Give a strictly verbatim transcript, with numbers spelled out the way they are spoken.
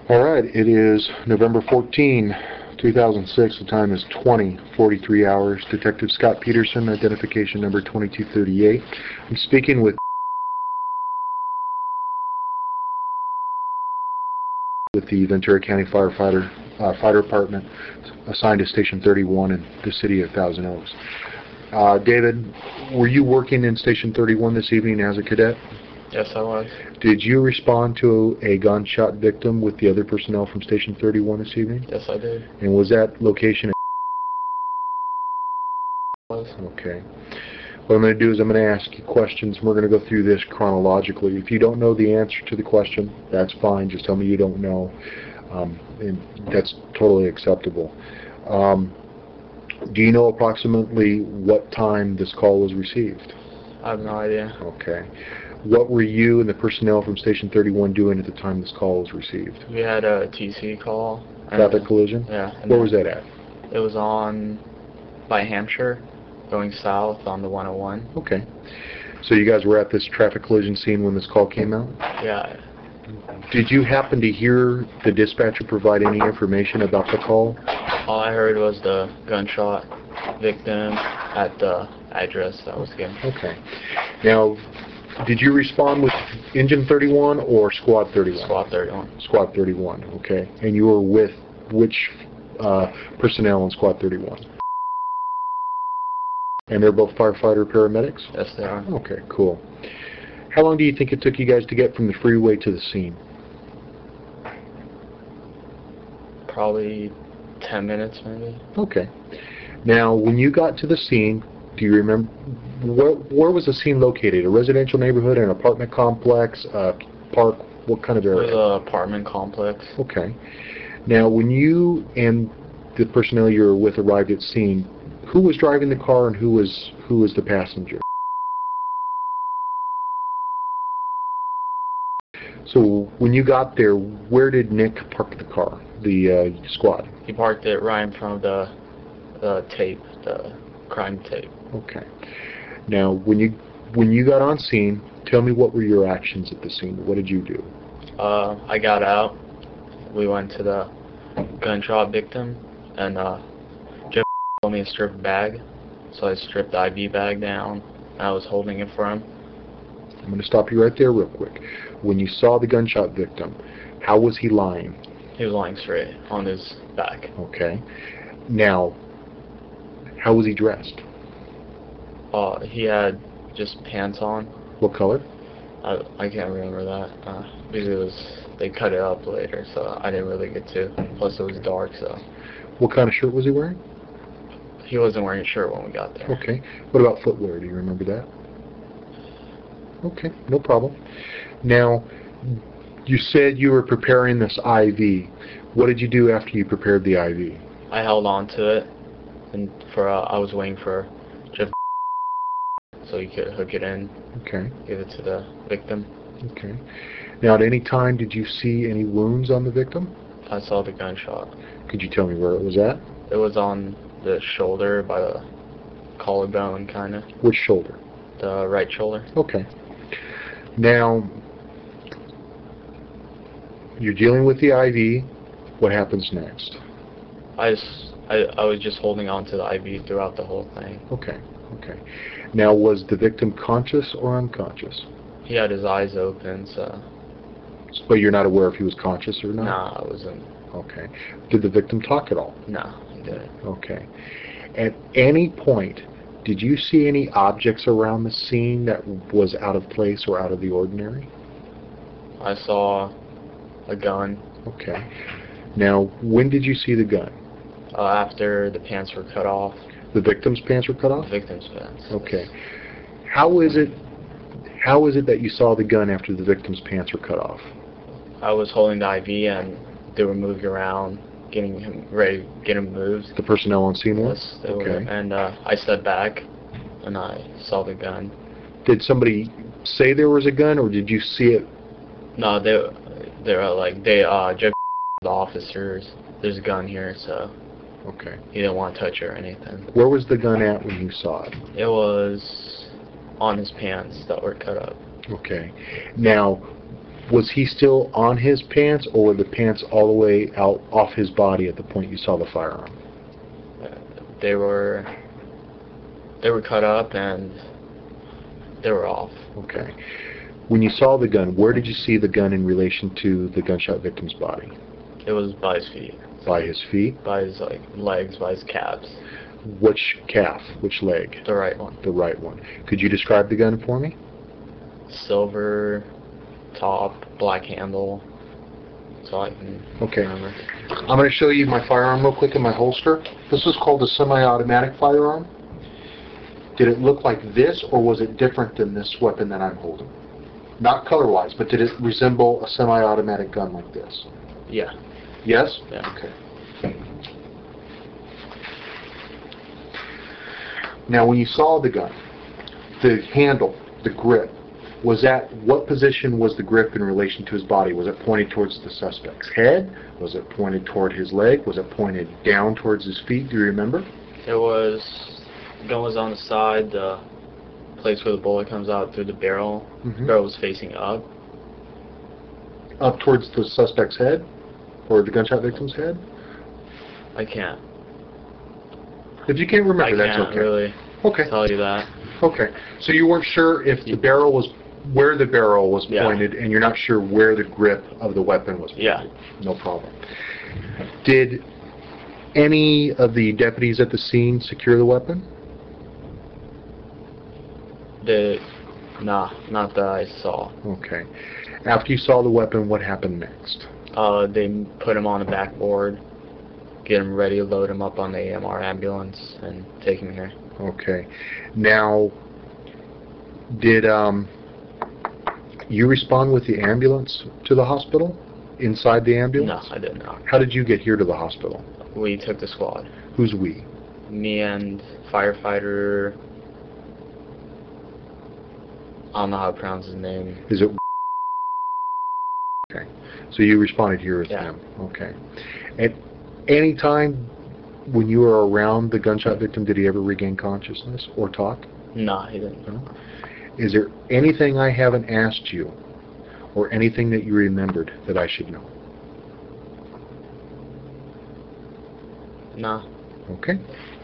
All right, it is November fourteenth, two thousand six. The time is twenty forty-three hours. Detective Scott Peterson, identification number twenty-two thirty-eight. I'm speaking with with the Ventura County Firefighter uh, Fire Department assigned to Station thirty-one in the city of Thousand Oaks. Uh, David, were you working in Station thirty-one this evening as a cadet? Yes, I was. Did you respond to a gunshot victim with the other personnel from Station thirty-one this evening? Yes, I did. And was that location? Was. Okay. What I'm going to do is I'm going to ask you questions, and we're going to go through this chronologically. If you don't know the answer to the question, that's fine. Just tell me you don't know, um, and that's totally acceptable. Um, do you know approximately what time this call was received? I have no idea. Okay. What were you and the personnel from Station thirty-one doing at the time this call was received? We had a T C call. Traffic collision? Yeah. Where was that at? It was on by Hampshire, going south on the one oh one. Okay. So you guys were at this traffic collision scene when this call came out? Yeah. Did you happen to hear the dispatcher provide any information about the call? All I heard was the gunshot victim at the address that was given. Okay. Now, did you respond with Engine thirty-one or Squad thirty-one? Squad thirty-one. Squad thirty-one, okay. And you were with which uh, personnel in Squad thirty-one? And they're both firefighter paramedics? Yes, they are. Okay, cool. How long do you think it took you guys to get from the freeway to the scene? Probably ten minutes, maybe. Okay. Now, when you got to the scene, do you remember, where, where was the scene located? A residential neighborhood, an apartment complex, a park? What kind of It area? was an apartment complex. Okay. Now, when you and the personnel you were with arrived at scene, who was driving the car and who was who was the passenger? So, when you got there, where did Nick park the car, the uh, squad? He parked it right in front of the, the tape, the crime tape. Okay. Now, when you when you got on scene, tell me what were your actions at the scene? What did you do? Uh, I got out. We went to the gunshot victim, and uh, Jeff told me to strip a bag, so I stripped the I V bag down. And I was holding it for him. I'm going to stop you right there real quick. When you saw the gunshot victim, how was he lying? He was lying straight on his back. Okay. Now, how was he dressed? Uh, he had just pants on. What color? I, I can't remember that. Uh, because it was, they cut it up later, so I didn't really get to. Plus it was dark, so. What kind of shirt was he wearing? He wasn't wearing a shirt when we got there. Okay. What about footwear? Do you remember that? Okay, no problem. Now, you said you were preparing this I V. What did you do after you prepared the I V? I held on to it, and for uh, I was waiting for Jeff so he could hook it in. Okay. Give it to the victim. Okay. Now, at any time, did you see any wounds on the victim? I saw the gunshot. Could you tell me where it was at? It was on the shoulder by the collarbone, kind of. Which shoulder? The right shoulder. Okay. Now, you're dealing with the I V. What happens next? I, just, I, I was just holding on to the I V throughout the whole thing. Okay. Okay. Now, was the victim conscious or unconscious? He had his eyes open, so... But you're not aware if he was conscious or not? Nah, I wasn't. Okay. Did the victim talk at all? No, he didn't. Okay. At any point, did you see any objects around the scene that was out of place or out of the ordinary? I saw a gun. Okay. Now, when did you see the gun? Uh, after the pants were cut off. The victim's pants were cut off? The victim's pants. Okay. How is it, how is it that you saw the gun after the victim's pants were cut off? I was holding the I V and they were moving around, getting him ready, get him moved. The personnel on scene was? Yes, they Okay. were. And uh, I stepped back and I saw the gun. Did somebody say there was a gun, or did you see it? No, they they were like they uh Jeff the officers. There's a gun here, so Okay. he didn't want to touch it or anything. Where was the gun at when you saw it? It was on his pants that were cut up. Okay. Now, Was he still on his pants, or were the pants all the way out off his body at the point you saw the firearm? They were they were cut up and they were off. Okay. When you saw the gun, where did you see the gun in relation to the gunshot victim's body? It was by his feet. By his feet? By his like legs, by his calves. Which calf? Which leg? The right one. The right one. Could you describe the gun for me? Silver top, black handle. That's all I can Okay. remember. I'm going to show you my firearm real quick in my holster. This is called a semi-automatic firearm. Did it look like this, or was it different than this weapon that I'm holding? Not color-wise, but did it resemble a semi-automatic gun like this? Yeah. Yes? Yeah. Okay. Now, when you saw the gun, the handle, the grip, was that, what position was the grip in relation to his body? Was it pointed towards the suspect's head? Was it pointed toward his leg? Was it pointed down towards his feet? Do you remember? It was, the gun was on the side, the place where the bullet comes out through the barrel. Mm-hmm. The barrel was facing up. Up towards the suspect's head? Or the gunshot victim's head? I can't. If you can't remember, I that's can't okay. really Okay. tell you that. Okay. So you weren't sure if the barrel was, where the barrel was Yeah. pointed, and you're not sure where the grip of the weapon was pointed? Yeah. No problem. Did any of the deputies at the scene secure the weapon? The, nah, not that I saw. Okay. After you saw the weapon, what happened next? Uh, they put him on a backboard, get him ready to load him up on the A M R ambulance, and take him here. Okay. Now, did um, you respond with the ambulance to the hospital? Inside the No, ambulance? I did not. How did you get here to the hospital? We took the squad. Who's we? Me and firefighter, I don't know how to pronounce his name. Is it? Okay. So you responded here with Yeah. them. Okay. At any time when you were around the gunshot victim, did he ever regain consciousness or talk? No, he didn't. No? Is there anything I haven't asked you, or anything that you remembered that I should know? No. Okay.